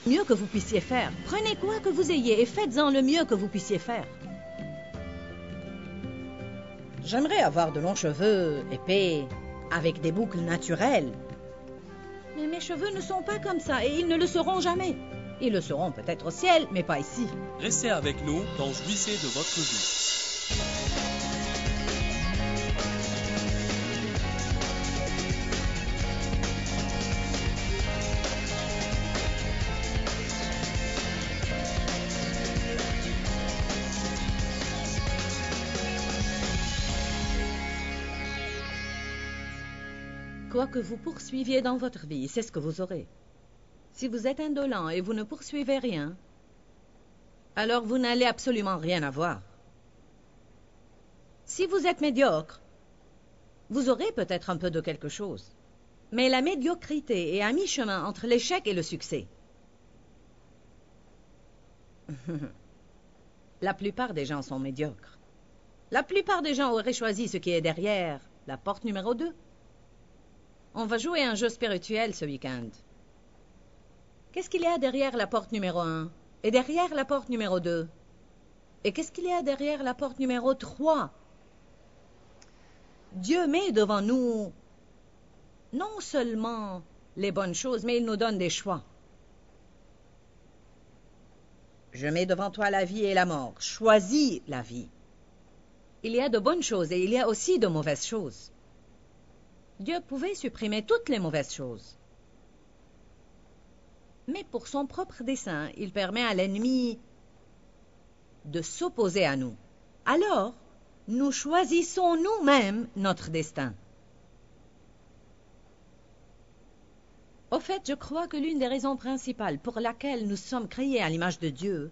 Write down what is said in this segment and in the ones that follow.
mieux que vous puissiez faire. Prenez quoi que vous ayez et faites-en le mieux que vous puissiez faire. J'aimerais avoir de longs cheveux épais, avec des boucles naturelles. Mais mes cheveux ne sont pas comme ça et ils ne le seront jamais. Ils le seront peut-être au ciel, mais pas ici. Restez avec nous dans Jouissez de votre vie. Quoi que vous poursuiviez dans votre vie, c'est ce que vous aurez. Si vous êtes indolent et vous ne poursuivez rien, alors vous n'allez absolument rien avoir. Si vous êtes médiocre, vous aurez peut-être un peu de quelque chose. Mais la médiocrité est à mi-chemin entre l'échec et le succès. La plupart des gens sont médiocres. La plupart des gens auraient choisi ce qui est derrière la porte numéro 2. On va jouer un jeu spirituel ce week-end. Qu'est-ce qu'il y a derrière la porte numéro 1 et derrière la porte numéro 2? Et qu'est-ce qu'il y a derrière la porte numéro 3? Dieu met devant nous non seulement les bonnes choses, mais il nous donne des choix. Je mets devant toi la vie et la mort. Choisis la vie. Il y a de bonnes choses et il y a aussi de mauvaises choses. Dieu pouvait supprimer toutes les mauvaises choses. Mais pour son propre dessein, il permet à l'ennemi de s'opposer à nous. Alors, nous choisissons nous-mêmes notre destin. Au fait, je crois que l'une des raisons principales pour laquelle nous sommes créés à l'image de Dieu,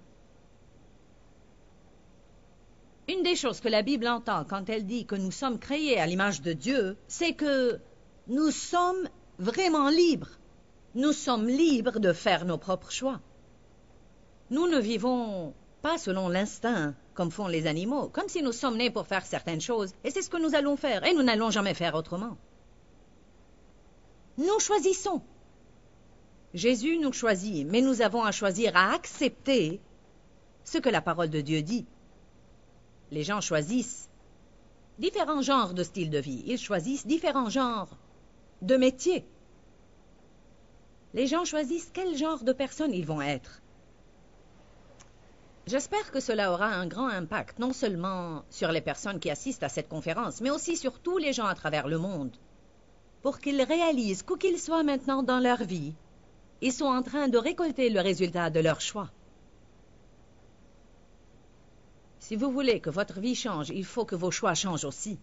une des choses que la Bible entend quand elle dit que nous sommes créés à l'image de Dieu, c'est que nous sommes vraiment libres. Nous sommes libres de faire nos propres choix. Nous ne vivons pas selon l'instinct, comme font les animaux, comme si nous sommes nés pour faire certaines choses, et c'est ce que nous allons faire, et nous n'allons jamais faire autrement. Nous choisissons. Jésus nous choisit, mais nous avons à choisir à accepter ce que la parole de Dieu dit. Les gens choisissent différents genres de styles de vie. Ils choisissent différents genres de métiers. Les gens choisissent quel genre de personnes ils vont être. J'espère que cela aura un grand impact, non seulement sur les personnes qui assistent à cette conférence, mais aussi sur tous les gens à travers le monde, pour qu'ils réalisent qu'où qu'ils soient maintenant dans leur vie, ils sont en train de récolter le résultat de leur choix. Si vous voulez que votre vie change, il faut que vos choix changent aussi.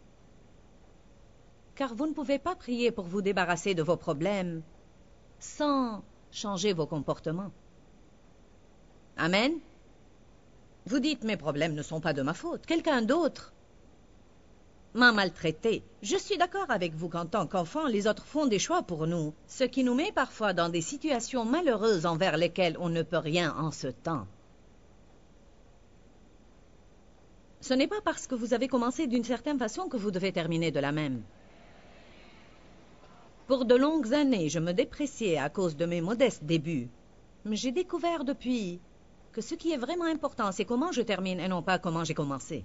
Car vous ne pouvez pas prier pour vous débarrasser de vos problèmes sans changer vos comportements. Amen? Vous dites, mes problèmes ne sont pas de ma faute. Quelqu'un d'autre m'a maltraité. Je suis d'accord avec vous qu'en tant qu'enfants, les autres font des choix pour nous, ce qui nous met parfois dans des situations malheureuses envers lesquelles on ne peut rien en ce temps. Ce n'est pas parce que vous avez commencé d'une certaine façon que vous devez terminer de la même. Pour de longues années, je me dépréciais à cause de mes modestes débuts. Mais j'ai découvert depuis que ce qui est vraiment important, c'est comment je termine et non pas comment j'ai commencé.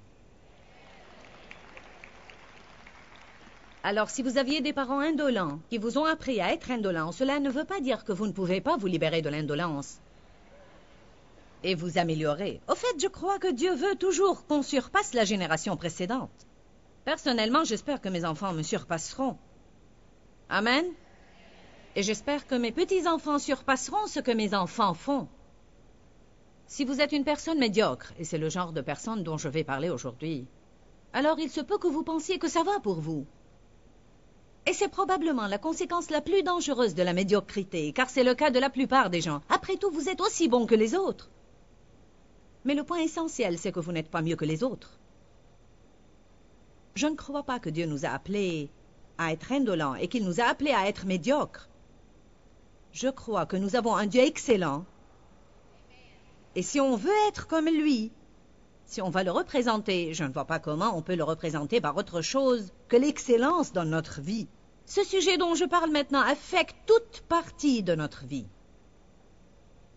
Alors, si vous aviez des parents indolents qui vous ont appris à être indolents, cela ne veut pas dire que vous ne pouvez pas vous libérer de l'indolence et vous améliorer. Au fait, je crois que Dieu veut toujours qu'on surpasse la génération précédente. Personnellement, j'espère que mes enfants me surpasseront. Amen. Et j'espère que mes petits-enfants surpasseront ce que mes enfants font. Si vous êtes une personne médiocre, et c'est le genre de personne dont je vais parler aujourd'hui, alors il se peut que vous pensiez que ça va pour vous. Et c'est probablement la conséquence la plus dangereuse de la médiocrité, car c'est le cas de la plupart des gens. Après tout, vous êtes aussi bons que les autres. Mais le point essentiel, c'est que vous n'êtes pas mieux que les autres. Je ne crois pas que Dieu nous a appelés à être indolents et qu'il nous a appelés à être médiocres. Je crois que nous avons un Dieu excellent. Et si on veut être comme lui, si on va le représenter, je ne vois pas comment on peut le représenter par autre chose que l'excellence dans notre vie. Ce sujet dont je parle maintenant affecte toute partie de notre vie.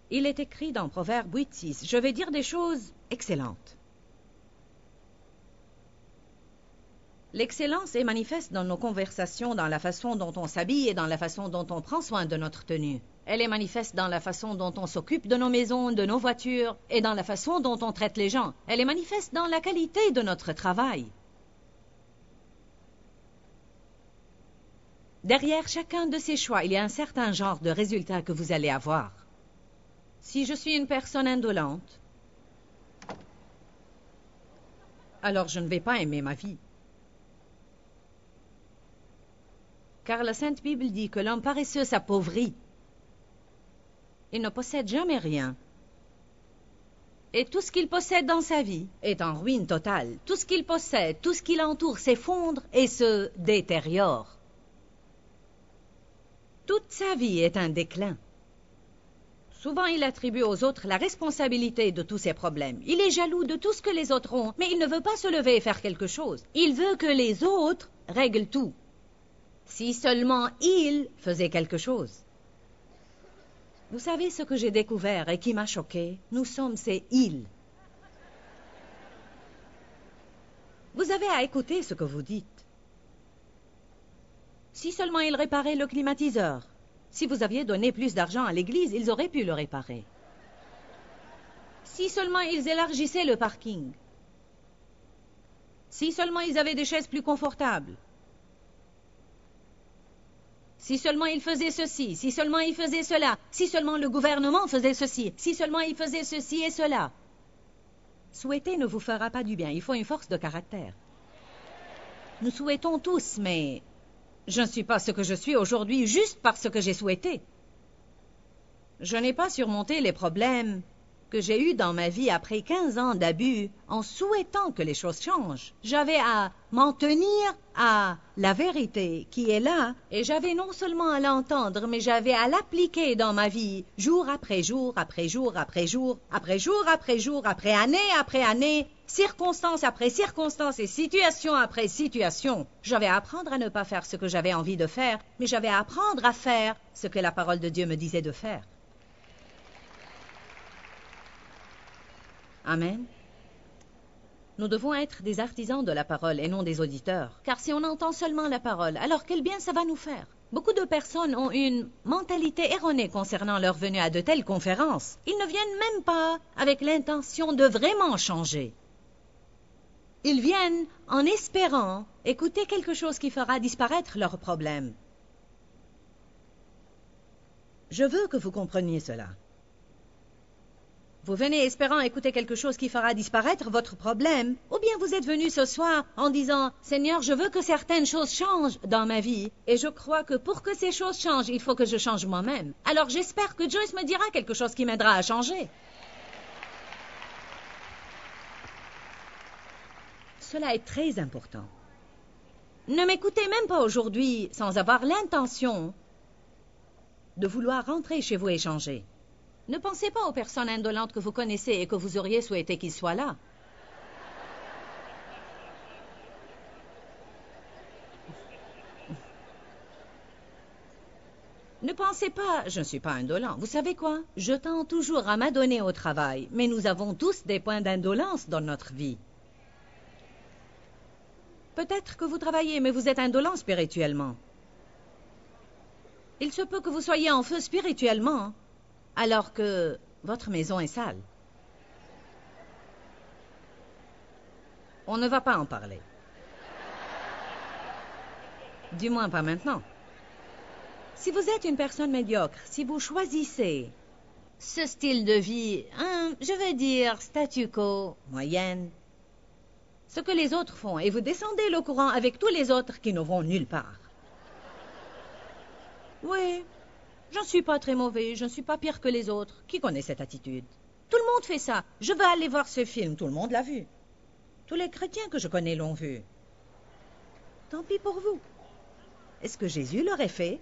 Il est écrit dans Proverbe 8:6. Je vais dire des choses excellentes. L'excellence est manifeste dans nos conversations, dans la façon dont on s'habille et dans la façon dont on prend soin de notre tenue. Elle est manifeste dans la façon dont on s'occupe de nos maisons, de nos voitures et dans la façon dont on traite les gens. Elle est manifeste dans la qualité de notre travail. Derrière chacun de ces choix, il y a un certain genre de résultat que vous allez avoir. Si je suis une personne indolente, alors je ne vais pas aimer ma vie. Car la Sainte Bible dit que l'homme paresseux s'appauvrit. Il ne possède jamais rien. Et tout ce qu'il possède dans sa vie est en ruine totale. Tout ce qu'il possède, tout ce qui l'entoure s'effondre et se détériore. Toute sa vie est un déclin. Souvent, il attribue aux autres la responsabilité de tous ses problèmes. Il est jaloux de tout ce que les autres ont, mais il ne veut pas se lever et faire quelque chose. Il veut que les autres règlent tout. Si seulement il faisait quelque chose. Vous savez ce que j'ai découvert et qui m'a choqué? Nous sommes ces ils. Vous avez à écouter ce que vous dites. Si seulement ils réparaient le climatiseur. Si vous aviez donné plus d'argent à l'église, ils auraient pu le réparer. Si seulement ils élargissaient le parking. Si seulement ils avaient des chaises plus confortables. Si seulement ils faisaient ceci, si seulement ils faisaient cela, si seulement le gouvernement faisait ceci, si seulement il faisait ceci et cela. Souhaiter ne vous fera pas du bien, il faut une force de caractère. Nous souhaitons tous, mais je ne suis pas ce que je suis aujourd'hui juste parce que j'ai souhaité. Je n'ai pas surmonté les problèmes que j'ai eus dans ma vie après 15 ans d'abus en souhaitant que les choses changent. J'avais à m'en tenir à la vérité qui est là et j'avais non seulement à l'entendre, mais j'avais à l'appliquer dans ma vie jour après jour, après jour, après jour, après jour, après jour, après année, circonstance après circonstance et situation après situation. J'avais à apprendre à ne pas faire ce que j'avais envie de faire, mais j'avais à apprendre à faire ce que la parole de Dieu me disait de faire. Amen. Nous devons être des artisans de la parole et non des auditeurs. Car si on entend seulement la parole, alors quel bien ça va nous faire? Beaucoup de personnes ont une mentalité erronée concernant leur venue à de telles conférences. Ils ne viennent même pas avec l'intention de vraiment changer. Ils viennent en espérant écouter quelque chose qui fera disparaître leurs problèmes. Je veux que vous compreniez cela. Vous venez espérant écouter quelque chose qui fera disparaître votre problème, ou bien vous êtes venu ce soir en disant « Seigneur, je veux que certaines choses changent dans ma vie, et je crois que pour que ces choses changent, il faut que je change moi-même. Alors j'espère que Joyce me dira quelque chose qui m'aidera à changer. » Cela est très important. Ne m'écoutez même pas aujourd'hui sans avoir l'intention de vouloir rentrer chez vous et changer. Ne pensez pas aux personnes indolentes que vous connaissez et que vous auriez souhaité qu'ils soient là. Ne pensez pas, je ne suis pas indolent. Vous savez quoi? Je tends toujours à m'adonner au travail, mais nous avons tous des points d'indolence dans notre vie. Peut-être que vous travaillez, mais vous êtes indolent spirituellement. Il se peut que vous soyez en feu spirituellement, alors que votre maison est sale. On ne va pas en parler. Du moins pas maintenant. Si vous êtes une personne médiocre, si vous choisissez ce style de vie, je vais dire statu quo, moyenne, ce que les autres font, et vous descendez le courant avec tous les autres qui ne vont nulle part. Oui. Je ne suis pas très mauvais, je ne suis pas pire que les autres. Qui connaît cette attitude? Tout le monde fait ça. Je veux aller voir ce film, tout le monde l'a vu. Tous les chrétiens que je connais l'ont vu. Tant pis pour vous. Est-ce que Jésus l'aurait fait?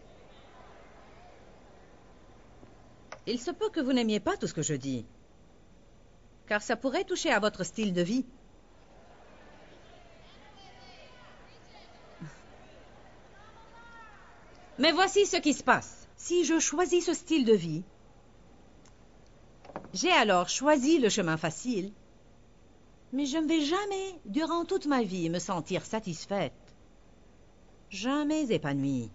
Il se peut que vous n'aimiez pas tout ce que je dis, car ça pourrait toucher à votre style de vie. Mais voici ce qui se passe. Si je choisis ce style de vie, J'ai alors choisi le chemin facile. Mais je ne vais jamais, durant toute ma vie, me sentir satisfaite. Jamais épanouie.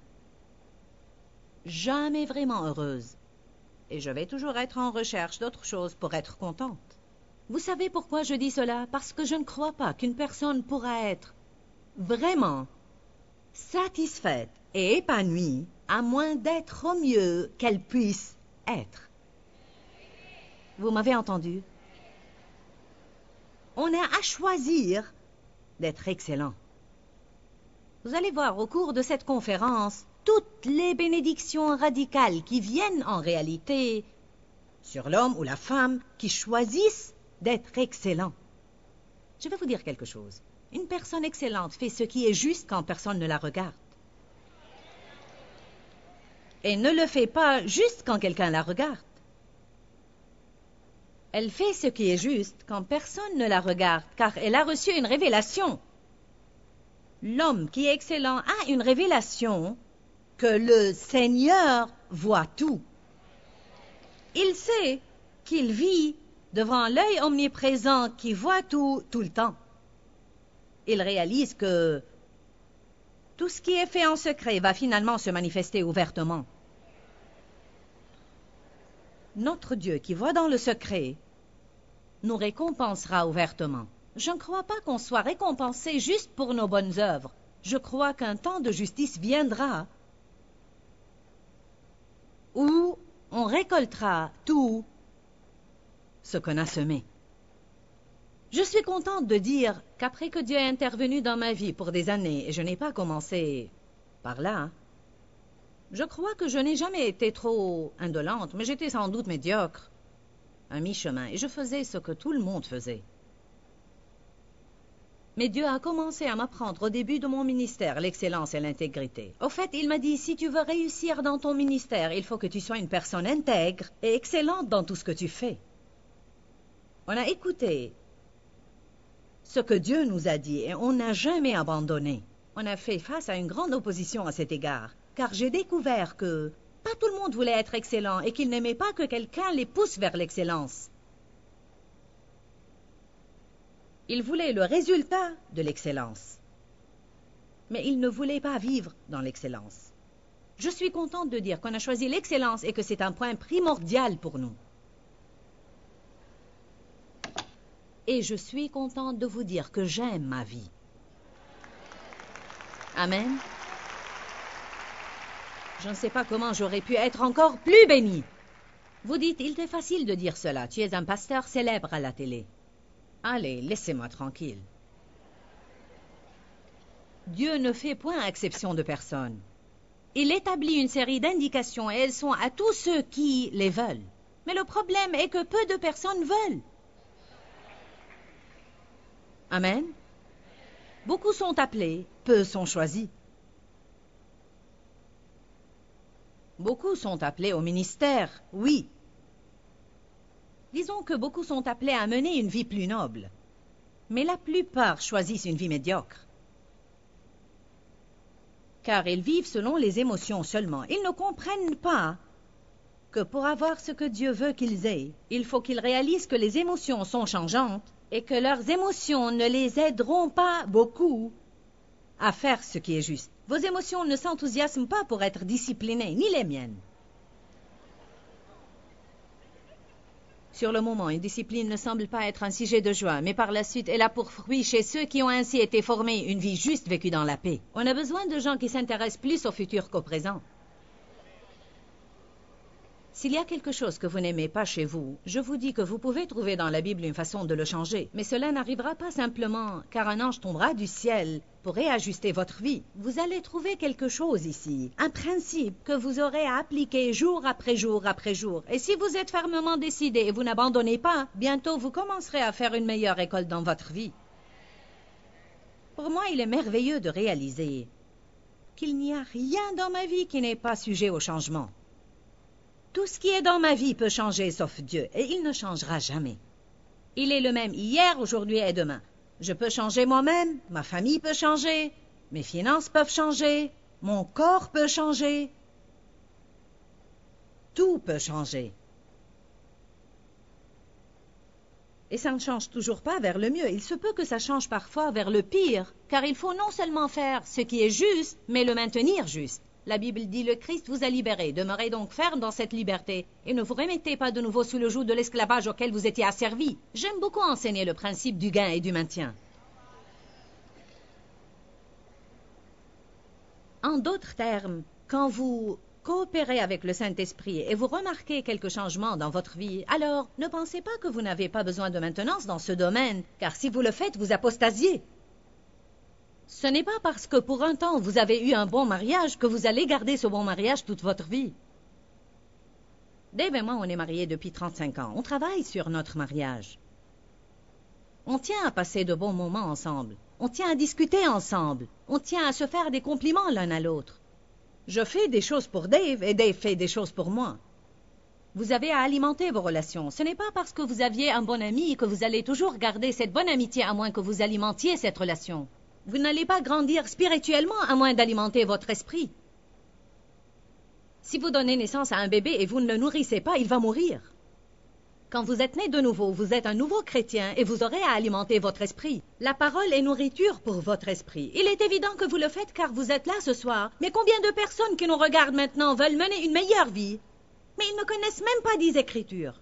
Jamais vraiment heureuse. Et je vais toujours être en recherche d'autre chose pour être contente. Vous savez pourquoi je dis cela? Parce que je ne crois pas qu'une personne pourra être vraiment satisfaite et épanouie à moins d'être au mieux qu'elle puisse être. Vous m'avez entendu? On a à choisir d'être excellent. Vous allez voir au cours de cette conférence toutes les bénédictions radicales qui viennent en réalité sur l'homme ou la femme qui choisissent d'être excellent. Je vais vous dire quelque chose. Une personne excellente fait ce qui est juste quand personne ne la regarde. Et ne le fait pas juste quand quelqu'un la regarde. Elle fait ce qui est juste quand personne ne la regarde, car elle a reçu une révélation. L'homme qui est excellent a une révélation que le Seigneur voit tout. Il sait qu'il vit devant l'œil omniprésent qui voit tout, tout le temps. Il réalise que tout ce qui est fait en secret va finalement se manifester ouvertement. Notre Dieu qui voit dans le secret nous récompensera ouvertement. Je ne crois pas qu'on soit récompensé juste pour nos bonnes œuvres. Je crois qu'un temps de justice viendra où on récoltera tout ce qu'on a semé. Je suis contente de dire qu'après que Dieu est intervenu dans ma vie pour des années, et je n'ai pas commencé par là, je crois que je n'ai jamais été trop indolente, mais j'étais sans doute médiocre, à mi-chemin, et je faisais ce que tout le monde faisait. Mais Dieu a commencé à m'apprendre au début de mon ministère l'excellence et l'intégrité. Au fait, il m'a dit, si tu veux réussir dans ton ministère, il faut que tu sois une personne intègre et excellente dans tout ce que tu fais. On a écouté ce que Dieu nous a dit et on n'a jamais abandonné. On a fait face à une grande opposition à cet égard, car j'ai découvert que pas tout le monde voulait être excellent et qu'ils n'aimaient pas que quelqu'un les pousse vers l'excellence. Ils voulaient le résultat de l'excellence, mais ils ne voulaient pas vivre dans l'excellence. Je suis contente de dire qu'on a choisi l'excellence et que c'est un point primordial pour nous. Et je suis contente de vous dire que j'aime ma vie. Amen. Je ne sais pas comment j'aurais pu être encore plus bénie. Vous dites, il t'est facile de dire cela. Tu es un pasteur célèbre à la télé. Allez, laissez-moi tranquille. Dieu ne fait point exception de personne. Il établit une série d'indications et elles sont à tous ceux qui les veulent. Mais le problème est que peu de personnes veulent. Amen. Beaucoup sont appelés, peu sont choisis. Beaucoup sont appelés au ministère, oui. Disons que beaucoup sont appelés à mener une vie plus noble. Mais la plupart choisissent une vie médiocre. Car ils vivent selon les émotions seulement. Ils ne comprennent pas que pour avoir ce que Dieu veut qu'ils aient, il faut qu'ils réalisent que les émotions sont changeantes et que leurs émotions ne les aideront pas beaucoup à faire ce qui est juste. Vos émotions ne s'enthousiasment pas pour être disciplinées, ni les miennes. Sur le moment, une discipline ne semble pas être un sujet de joie, mais par la suite, elle a pour fruit chez ceux qui ont ainsi été formés une vie juste vécue dans la paix. On a besoin de gens qui s'intéressent plus au futur qu'au présent. S'il y a quelque chose que vous n'aimez pas chez vous, je vous dis que vous pouvez trouver dans la Bible une façon de le changer. Mais cela n'arrivera pas simplement car un ange tombera du ciel pour réajuster votre vie. Vous allez trouver quelque chose ici, un principe que vous aurez à appliquer jour après jour après jour. Et si vous êtes fermement décidé et vous n'abandonnez pas, bientôt vous commencerez à faire une meilleure école dans votre vie. Pour moi, il est merveilleux de réaliser qu'il n'y a rien dans ma vie qui n'est pas sujet au changement. Tout ce qui est dans ma vie peut changer sauf Dieu, et il ne changera jamais. Il est le même hier, aujourd'hui et demain. Je peux changer moi-même, ma famille peut changer, mes finances peuvent changer, mon corps peut changer. Tout peut changer. Et ça ne change toujours pas vers le mieux. Il se peut que ça change parfois vers le pire, car il faut non seulement faire ce qui est juste, mais le maintenir juste. La Bible dit, le Christ vous a libéré. Demeurez donc ferme dans cette liberté et ne vous remettez pas de nouveau sous le joug de l'esclavage auquel vous étiez asservis. J'aime beaucoup enseigner le principe du gain et du maintien. En d'autres termes, quand vous coopérez avec le Saint-Esprit et vous remarquez quelques changements dans votre vie, alors ne pensez pas que vous n'avez pas besoin de maintenance dans ce domaine, car si vous le faites, vous apostasiez. Ce n'est pas parce que pour un temps vous avez eu un bon mariage que vous allez garder ce bon mariage toute votre vie. Dave et moi, on est mariés depuis 35 ans. On travaille sur notre mariage. On tient à passer de bons moments ensemble. On tient à discuter ensemble. On tient à se faire des compliments l'un à l'autre. Je fais des choses pour Dave et Dave fait des choses pour moi. Vous avez à alimenter vos relations. Ce n'est pas parce que vous aviez un bon ami que vous allez toujours garder cette bonne amitié à moins que vous alimentiez cette relation. Vous n'allez pas grandir spirituellement à moins d'alimenter votre esprit. Si vous donnez naissance à un bébé et vous ne le nourrissez pas, il va mourir. Quand vous êtes né de nouveau, vous êtes un nouveau chrétien et vous aurez à alimenter votre esprit. La parole est nourriture pour votre esprit. Il est évident que vous le faites car vous êtes là ce soir. Mais combien de personnes qui nous regardent maintenant veulent mener une meilleure vie? Mais ils ne connaissent même pas 10 Écritures.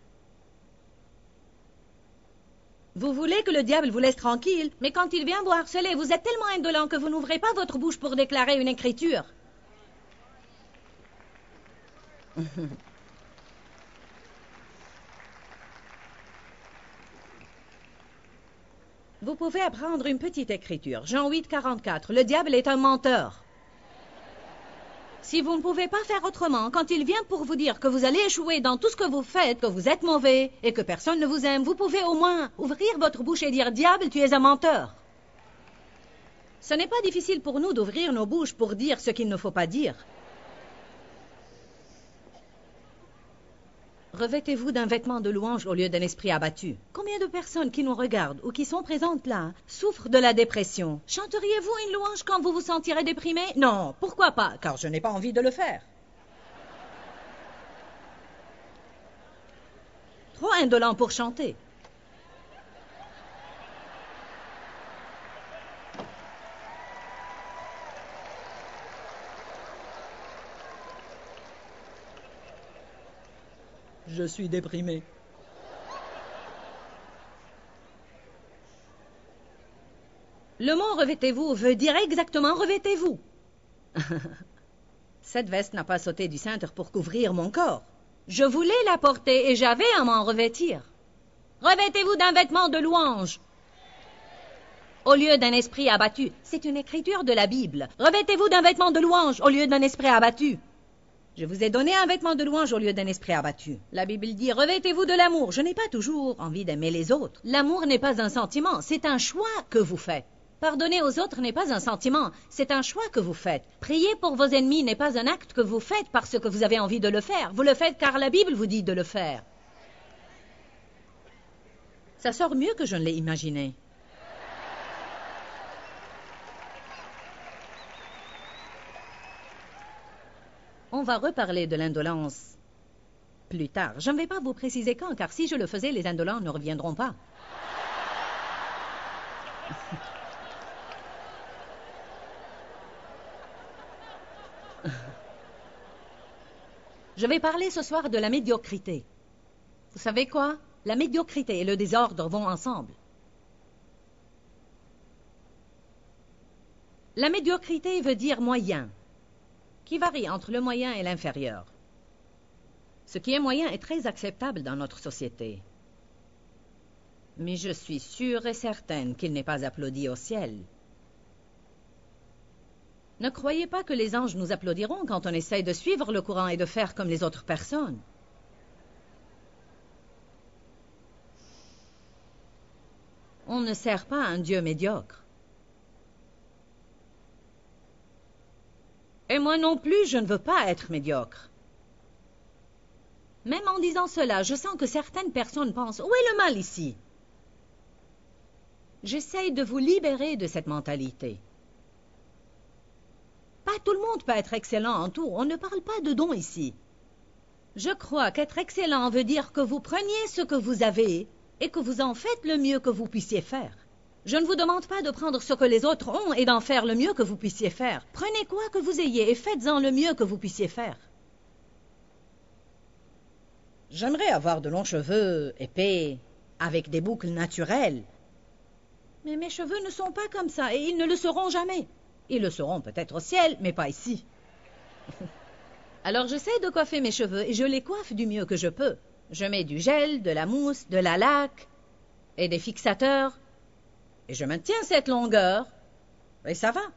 Vous voulez que le diable vous laisse tranquille, mais quand il vient vous harceler, vous êtes tellement indolent que vous n'ouvrez pas votre bouche pour déclarer une écriture. Vous pouvez apprendre une petite écriture. Jean 8, 44. Le diable est un menteur. Si vous ne pouvez pas faire autrement, quand il vient pour vous dire que vous allez échouer dans tout ce que vous faites, que vous êtes mauvais et que personne ne vous aime, vous pouvez au moins ouvrir votre bouche et dire « Diable, tu es un menteur ». Ce n'est pas difficile pour nous d'ouvrir nos bouches pour dire ce qu'il ne faut pas dire. Revêtez-vous d'un vêtement de louange au lieu d'un esprit abattu. Combien de personnes qui nous regardent ou qui sont présentes là souffrent de la dépression? Chanteriez-vous une louange quand vous vous sentirez déprimé? Non, pourquoi pas? Car je n'ai pas envie de le faire. Trop indolent pour chanter. Je suis déprimé. Le mot « revêtez-vous » veut dire exactement « revêtez-vous ». Cette veste n'a pas sauté du cintre pour couvrir mon corps. Je voulais la porter et j'avais à m'en revêtir. Revêtez-vous d'un vêtement de louange au lieu d'un esprit abattu. C'est une écriture de la Bible. Revêtez-vous d'un vêtement de louange au lieu d'un esprit abattu. Je vous ai donné un vêtement de louange au lieu d'un esprit abattu. La Bible dit, revêtez-vous de l'amour. Je n'ai pas toujours envie d'aimer les autres. L'amour n'est pas un sentiment, c'est un choix que vous faites. Pardonner aux autres n'est pas un sentiment, c'est un choix que vous faites. Prier pour vos ennemis n'est pas un acte que vous faites parce que vous avez envie de le faire. Vous le faites car la Bible vous dit de le faire. Ça sort mieux que je ne l'ai imaginé. On va reparler de l'indolence plus tard. Je ne vais pas vous préciser quand, car si je le faisais, les indolents ne reviendront pas. Je vais parler ce soir de la médiocrité. Vous savez quoi? La médiocrité et le désordre vont ensemble. La médiocrité veut dire moyen, qui varie entre le moyen et l'inférieur. Ce qui est moyen est très acceptable dans notre société. Mais je suis sûre et certaine qu'il n'est pas applaudi au ciel. Ne croyez pas que les anges nous applaudiront quand on essaye de suivre le courant et de faire comme les autres personnes. On ne sert pas un Dieu médiocre. Et moi non plus, je ne veux pas être médiocre. Même en disant cela, je sens que certaines personnes pensent « Où est le mal ici ?» J'essaye de vous libérer de cette mentalité. Pas tout le monde peut être excellent en tout. On ne parle pas de dons ici. Je crois qu'être excellent veut dire que vous preniez ce que vous avez et que vous en faites le mieux que vous puissiez faire. Je ne vous demande pas de prendre ce que les autres ont et d'en faire le mieux que vous puissiez faire. Prenez quoi que vous ayez et faites-en le mieux que vous puissiez faire. J'aimerais avoir de longs cheveux épais, avec des boucles naturelles. Mais mes cheveux ne sont pas comme ça et ils ne le seront jamais. Ils le seront peut-être au ciel, mais pas ici. Alors je sais de coiffer mes cheveux et je les coiffe du mieux que je peux. Je mets du gel, de la mousse, de la laque et des fixateurs. Et je maintiens cette longueur. Et ça va.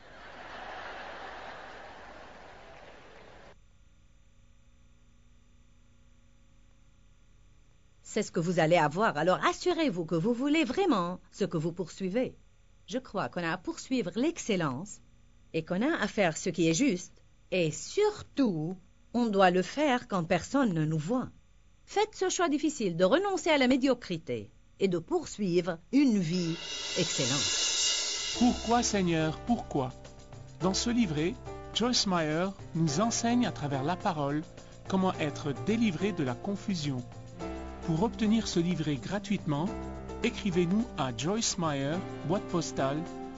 C'est ce que vous allez avoir, alors assurez-vous que vous voulez vraiment ce que vous poursuivez. Je crois qu'on a à poursuivre l'excellence et qu'on a à faire ce qui est juste. Et surtout, on doit le faire quand personne ne nous voit. Faites ce choix difficile de renoncer à la médiocrité et de poursuivre une vie excellente. Pourquoi, Seigneur, pourquoi? Dans ce livret, Joyce Meyer nous enseigne à travers la parole comment être délivré de la confusion. Pour obtenir ce livret gratuitement, écrivez-nous à Joyce Meyer, boîte postale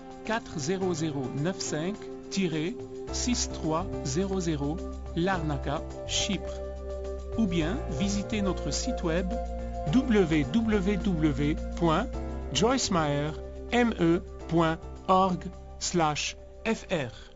40095-6300, Larnaca, Chypre. Ou bien visitez notre site web www.joycemeyer.org/fr.